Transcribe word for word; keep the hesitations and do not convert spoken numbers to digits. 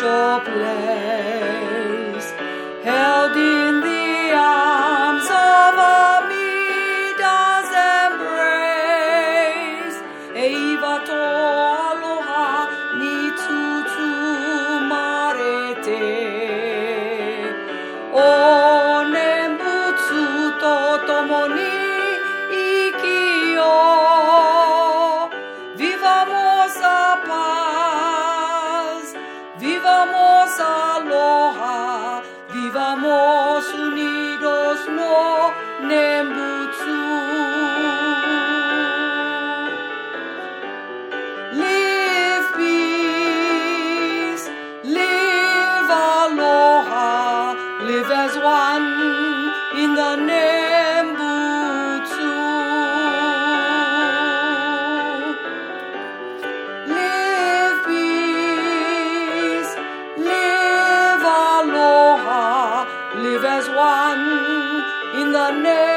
special place, held in the arms of Amida's embrace. Eiva to aloha ni tutumarete, o nembutsu to tomo ni ikio. Vivamos a paz, vivamos aloha, vivamos unidos no nembutsu. Live peace, live aloha, live as one in the nembutsu. Live peace, live aloha, live as one in the name